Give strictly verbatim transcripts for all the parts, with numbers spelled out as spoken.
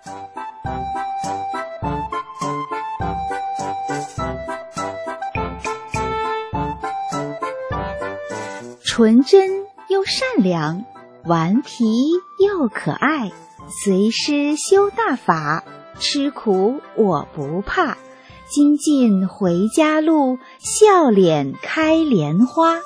纯真又善良，顽皮又可爱，随师修大法，吃苦我不怕，精进回家路，笑脸开莲花。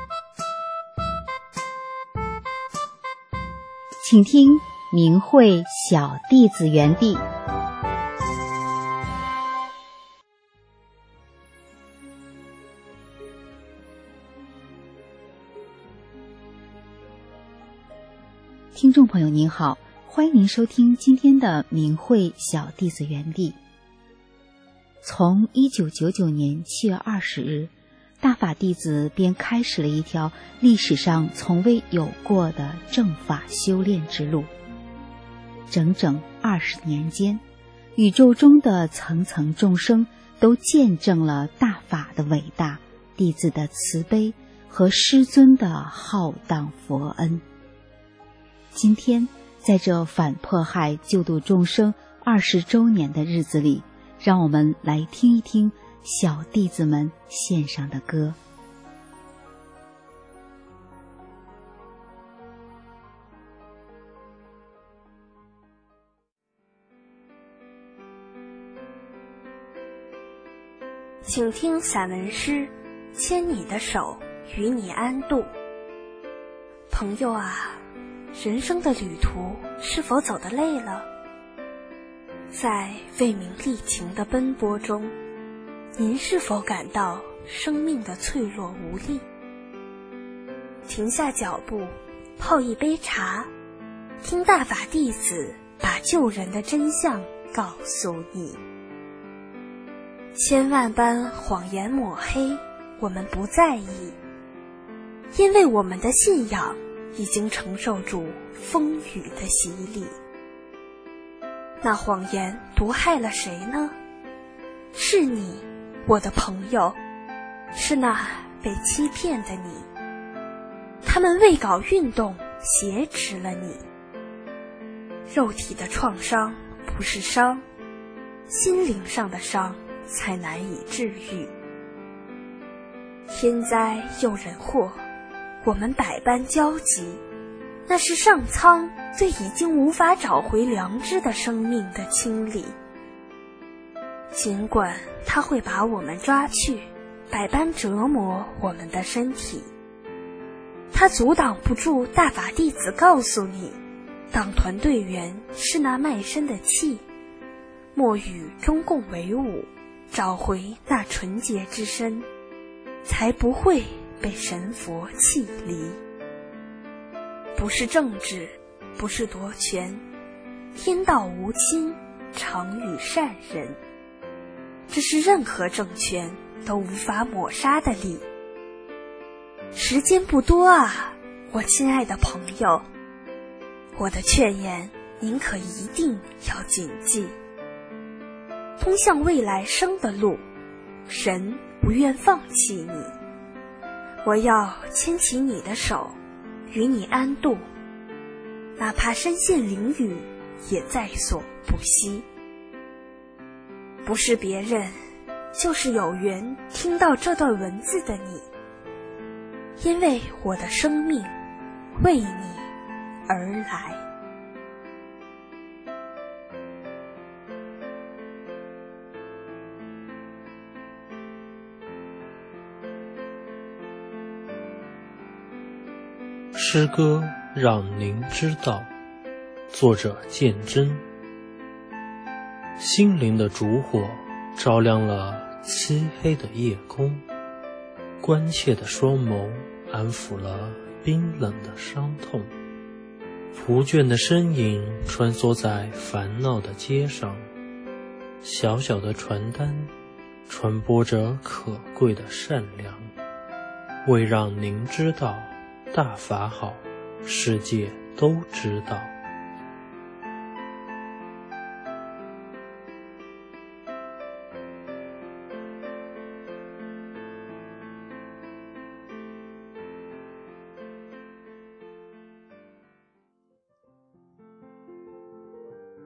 请听明慧小弟子园地。听众朋友您好，欢迎您收听今天的明慧小弟子园地。从一九九九年七月二十日，大法弟子便开始了一条历史上从未有过的正法修炼之路。整整二十年间，宇宙中的层层众生都见证了大法的伟大，弟子的慈悲和师尊的浩荡佛恩。今天在这反迫害救度众生二十周年的日子里，让我们来听一听小弟子们献上的歌。 请听散文诗《牵你的手，与你安度》。朋友啊，人生的旅途是否走得累了？在为民力情的奔波中，您是否感到生命的脆弱无力？停下脚步，泡一杯茶，听大法弟子把救人的真相告诉你。千万般谎言抹黑，我们不在意，因为我们的信仰已经承受住风雨的洗礼。那谎言毒害了谁呢？是你，我的朋友，是那被欺骗的你。他们为搞运动挟持了你。肉体的创伤不是伤，心灵上的伤才难以治愈。天灾又人祸，我们百般焦急，那是上苍对已经无法找回良知的生命的清理。尽管它会把我们抓去，百般折磨我们的身体，它阻挡不住大法弟子告诉你，党团队员是那卖身的气，莫与中共为伍，找回那纯洁之身，才不会被神佛弃离。不是政治，不是夺权，天道无亲，常与善人，这是任何政权都无法抹杀的力。时间不多啊，我亲爱的朋友，我的劝言您可一定要谨记。通向未来生的路，神不愿放弃你。我要牵起你的手，与你安度，哪怕身陷囹圄，也在所不惜。不是别人，就是有缘听到这段文字的你，因为我的生命为你而来。 诗歌让您知道，作者鉴真。心灵的烛火照亮了漆黑的夜空，关切的双眸安抚了冰冷的伤痛。疲倦的身影穿梭在烦恼的街上，小小的传单传播着可贵的善良，为让您知道大法好，世界都知道。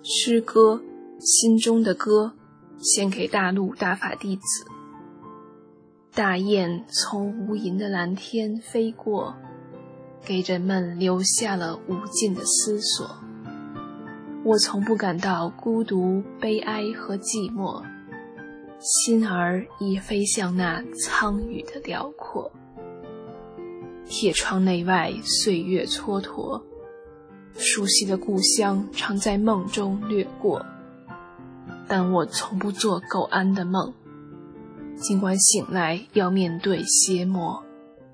诗歌，心中的歌，献给大陆大法弟子。大雁从无垠的蓝天飞过，给人们留下了无尽的思索。我从不感到孤独、悲哀和寂寞，心儿已飞向那苍宇的辽阔。铁窗内外，岁月蹉跎，熟悉的故乡常在梦中掠过，但我从不做苟安的梦，尽管醒来要面对邪魔。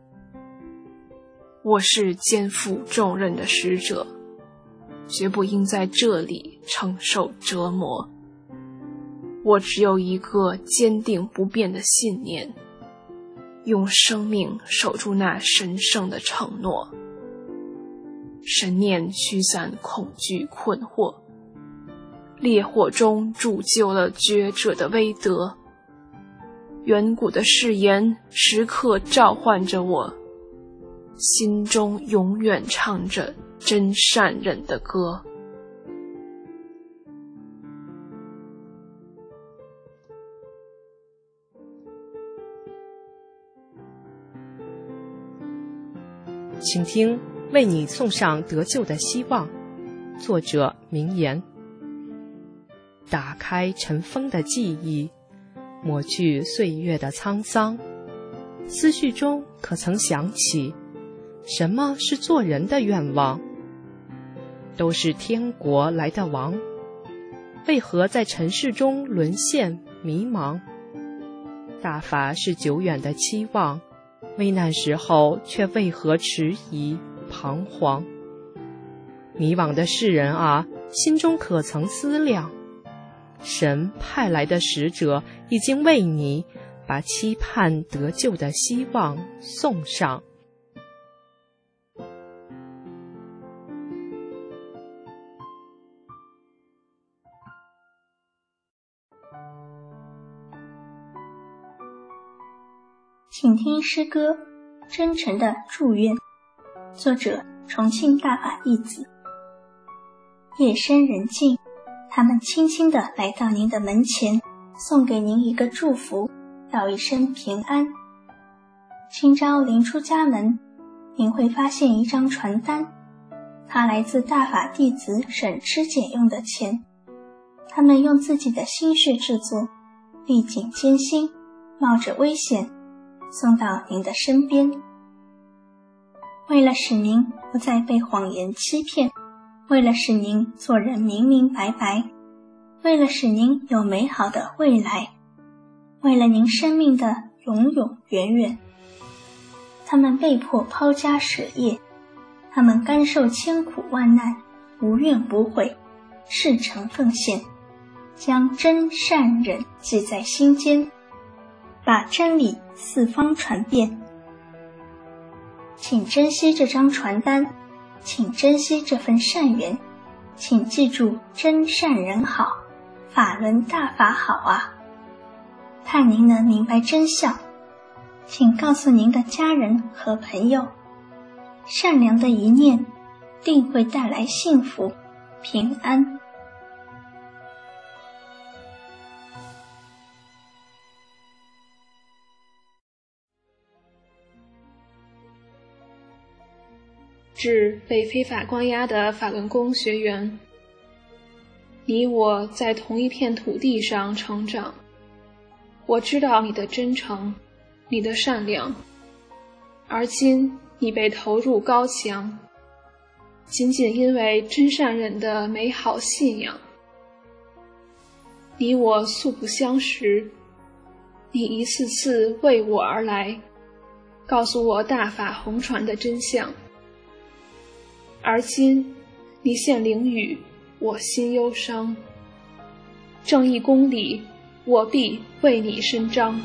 我是肩负重任的使者，绝不应在这里承受折磨。我只有一个坚定不变的信念，用生命守住那神圣的承诺。神念驱散恐惧困惑，烈火中铸就了觉者的威德。远古的誓言时刻召唤着我，心中永远唱着真善忍的歌。 请听为你送上得救的希望，作者名言。打开尘封的记忆，抹去岁月的沧桑，思绪中可曾想起什么是做人的愿望？都是天国来的王，为何在尘世中沦陷迷茫？大法是久远的期望，危难时候却为何迟疑彷徨？迷惘的世人啊，心中可曾思量，神派来的使者已经为你把期盼得救的希望送上。 请听诗歌《真诚的祝愿》，作者重庆大法弟子。夜深人静，他们轻轻地来到您的门前，送给您一个祝福，道一声平安。清朝临出家门，您会发现一张传单，它来自大法弟子省吃俭用的钱，他们用自己的心血制作，历尽艰辛，冒着危险送到您的身边。为了使您不再被谎言欺骗，为了使您做人明明白白，为了使您有美好的未来，为了您生命的永永远远。他们被迫抛家舍业，他们甘受千苦万难，无怨不悔，赤诚奉献，将真善忍记在心间，把真理四方传遍。请珍惜这张传单，请珍惜这份善缘，请记住真善人好，法轮大法好啊！盼您能明白真相，请告诉您的家人和朋友，善良的一念定会带来幸福平安。 致被非法关押的法轮功学员，你我在同一片土地上成长，我知道你的真诚，你的善良，而今你被投入高墙，仅仅因为真善忍的美好信仰。你我素不相识，你一次次为我而来，告诉我大法红传的真相。而今你现灵语，我心忧伤，正义公理，我必为你伸张。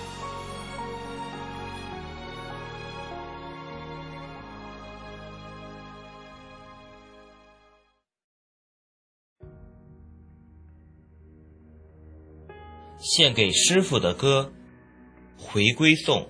献给师父的歌，回归颂。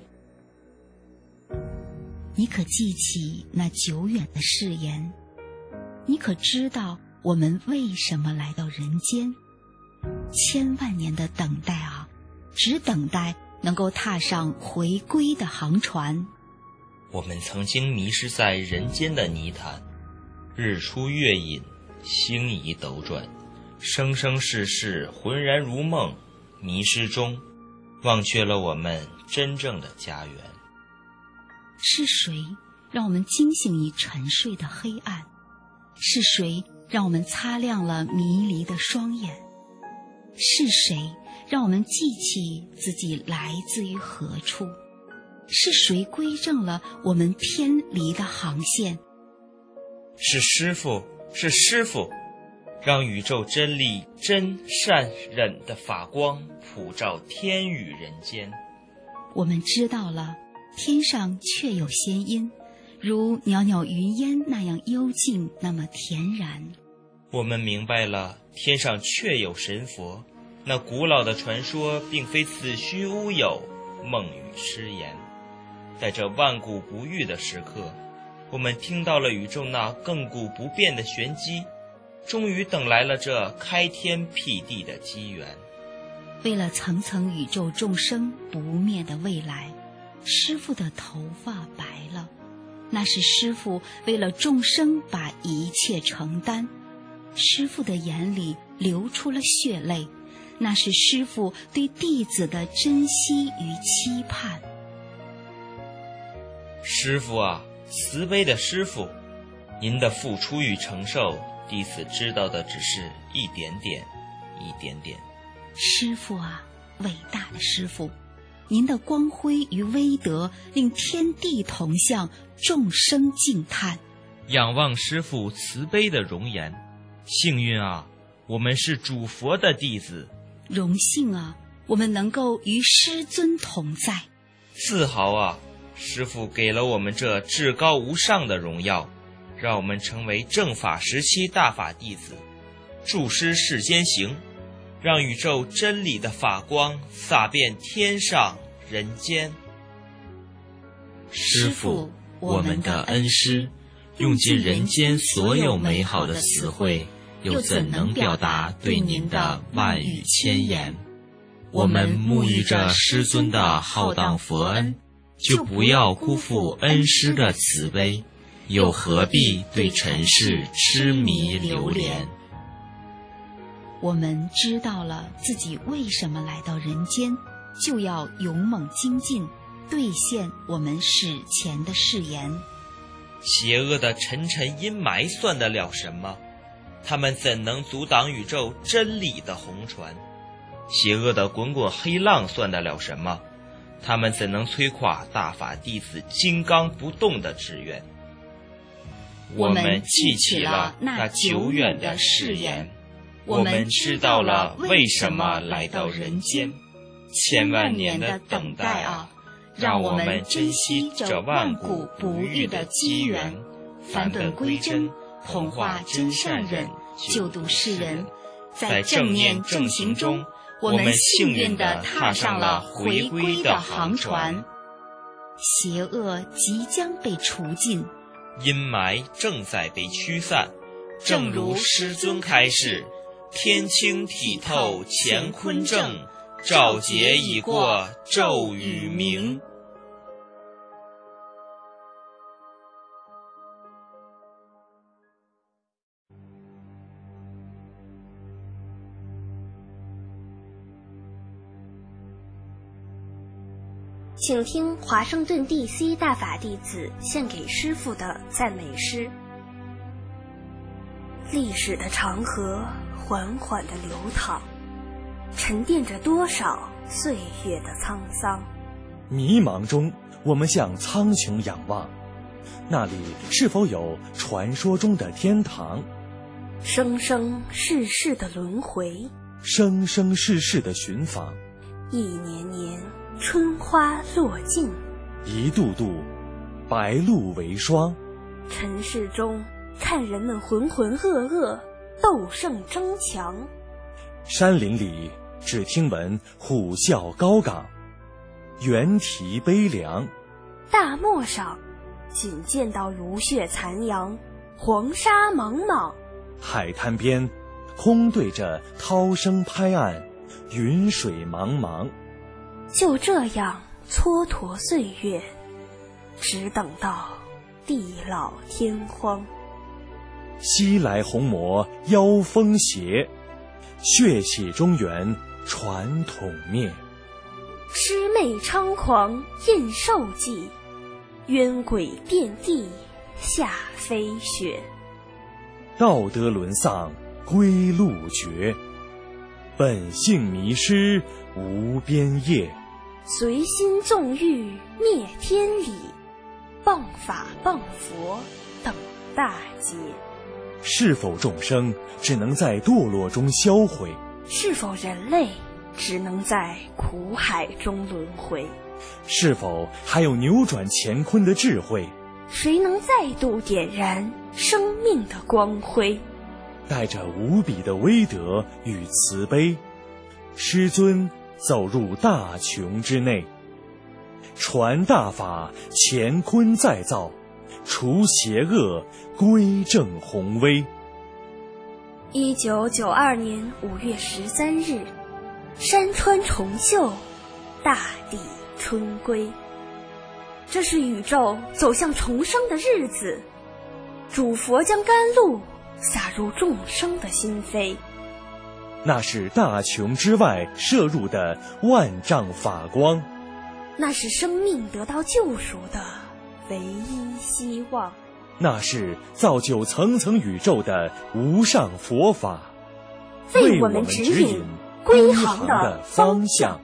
你可记起那久远的誓言？你可知道我们为什么来到人间？千万年的等待啊，只等待能够踏上回归的航船。 我们曾经迷失在人间的泥潭，日出月隐，星移斗转，生生世世浑然如梦，迷失中忘却了我们真正的家园。 是谁让我们惊醒于沉睡的黑暗？是谁让我们擦亮了迷离的双眼？是谁让我们记起自己来自于何处？是谁规正了我们偏离的航线？ 是师父，是师父，让宇宙真理真善忍的法光普照天与人间。 我们知道了天上确有仙音，如袅袅云烟那样幽静，那么恬然。 我们明白了天上确有神佛，那古老的传说并非子虚乌有，梦语诗言。在这万古不遇的时刻，我们听到了宇宙那亘古不变的玄机，终于等来了这开天辟地的机缘。 为了层层宇宙众生不灭的未来，师父的头发白了，那是师父为了众生把一切承担。师父的眼里流出了血泪，那是师父对弟子的珍惜与期盼。 师父啊，慈悲的师父，您的付出与承受，弟子知道的只是一点点，一点点。 师父啊，伟大的师父，您的光辉与威德令天地同向，众生敬叹。 仰望师父慈悲的容颜，幸运啊，我们是主佛的弟子。 荣幸啊，我们能够与师尊同在。 自豪啊，师父给了我们这至高无上的荣耀，让我们成为正法时期大法弟子，助师世间行，让宇宙真理的法光洒遍天上人间。 师父， 我们的恩师，用尽人间所有美好的词汇，又怎能表达对您的万语千言？我们沐浴着师尊的浩荡佛恩，就不要辜负恩师的慈悲，又何必对尘世痴迷流连？ 我们知道了自己为什么来到人间，就要勇猛精进，兑现我们史前的誓言。 邪恶的沉沉阴霾算得了什么？他们怎能阻挡宇宙真理的红船？邪恶的滚滚黑浪算得了什么？他们怎能摧垮大法弟子金刚不动的志愿？我们记起了那久远的誓言，我们知道了为什么来到人间。千万年的等待啊，让我们珍惜这万古不遇的机缘，返本归真，同化真善忍，救度世人。在正念正行中，我们幸运地踏上了回归的航船。 邪恶即将被除尽， 阴霾正在被驱散。正如师尊开示，天清体透乾坤正，皎洁已过昼与明。 请听华盛顿 D C 大法弟子献给师父的赞美诗。历史的长河缓缓地流淌，沉淀着多少岁月的沧桑。 迷茫中，我们向苍穹仰望，那里是否有传说中的天堂？ 生生世世的轮回， 生生世世的寻访， 一年年春花落尽， 一度度白露为霜。 尘世中看人们浑浑噩噩，斗胜争强。 山林里只听闻虎啸高岗，猿啼悲凉。 大漠上仅见到如血残阳，黄沙莽莽。 海滩边，空对着涛声拍岸，云水茫茫。 就这样蹉跎岁月，只等到地老天荒。 西来红魔妖风邪，血洗中原传统灭。 魑魅猖狂印兽迹，冤鬼遍地下飞雪。 道德沦丧归路绝，本性迷失无边业。 随心纵欲灭天理，谤法谤佛等大劫。 是否众生只能在堕落中销毁？ 是否人类只能在苦海中轮回？ 是否还有扭转乾坤的智慧？ 谁能再度点燃生命的光辉？ 带着无比的威德与慈悲，师尊走入大穹之内，传大法，乾坤再造，除邪恶，归正宏威。 一九九二年五月十三日，山川重秀，大地春归。这是宇宙走向重生的日子，主佛将甘露洒入众生的心扉。 那是大穹之外射入的万丈法光， 那是生命得到救赎的唯一希望， 那是造就层层宇宙的无上佛法， 为我们指引归航的方向。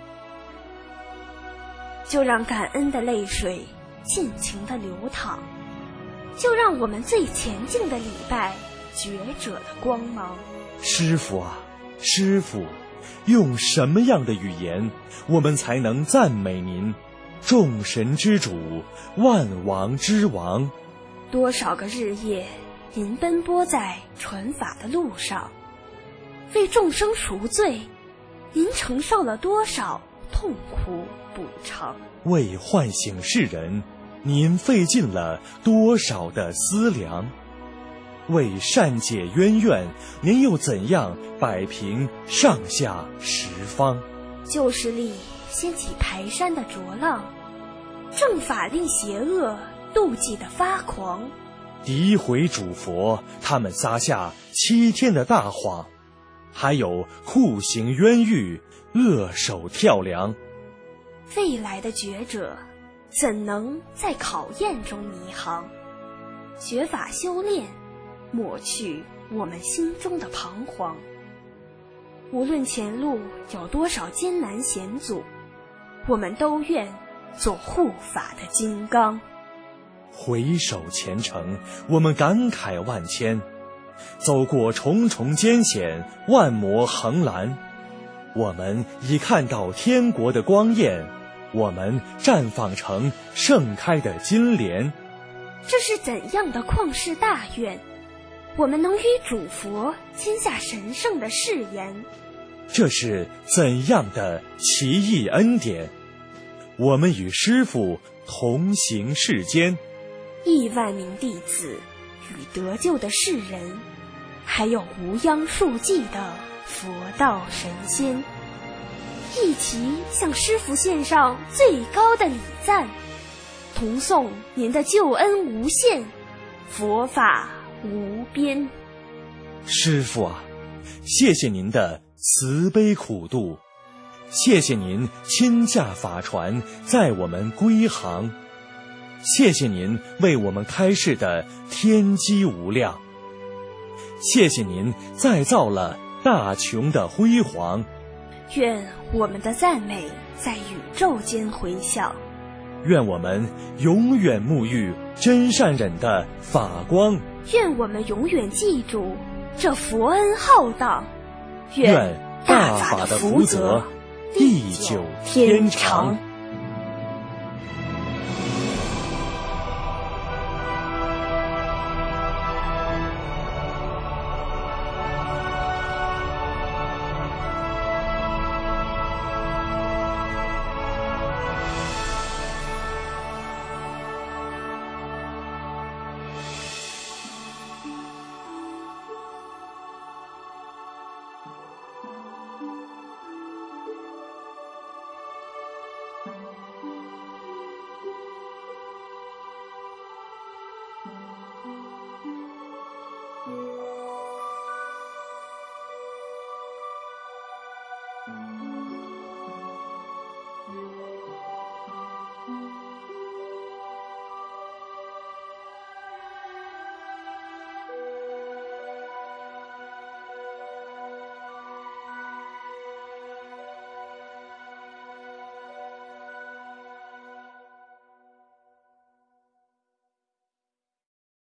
就让感恩的泪水尽情地流淌，就让我们最前进的礼拜觉者的光芒。 师父啊，师父，用什么样的语言，我们才能赞美您，众神之主，万王之王？ 多少个日夜，您奔波在传法的路上，为众生赎罪，您承受了多少痛苦补偿？ 为唤醒世人，您费尽了多少的思量？为善解冤怨，您又怎样摆平上下十方？ 旧势力掀起排山的浊浪，正法令邪恶妒忌的发狂， 诋毁主佛，他们撒下七天的大谎，还有酷刑冤狱，扼手跳梁。 未来的觉者怎能在考验中迷航？学法修炼，抹去我们心中的彷徨。无论前路有多少艰难险阻，我们都愿做护法的金刚。 回首前程，我们感慨万千，走过重重艰险，万魔横拦，我们已看到天国的光焰，我们绽放成盛开的金莲。 这是怎样的旷世大愿，我们能与主佛签下神圣的誓言？ 这是怎样的奇异恩典，我们与师父同行世间。 亿万名弟子与得救的世人，还有无央数计的佛道神仙，一起向师父献上最高的礼赞，同颂您的救恩无限，佛法无边。 师父啊，谢谢您的慈悲苦度，谢谢您亲驾法船载我们归航，谢谢您为我们开示的天机无量，谢谢您再造了大穹的辉煌。 愿我们的赞美在宇宙间回响， 愿我们永远沐浴真善忍的法光， 愿我们永远记住这佛恩浩荡， 愿大法的福泽地久天长。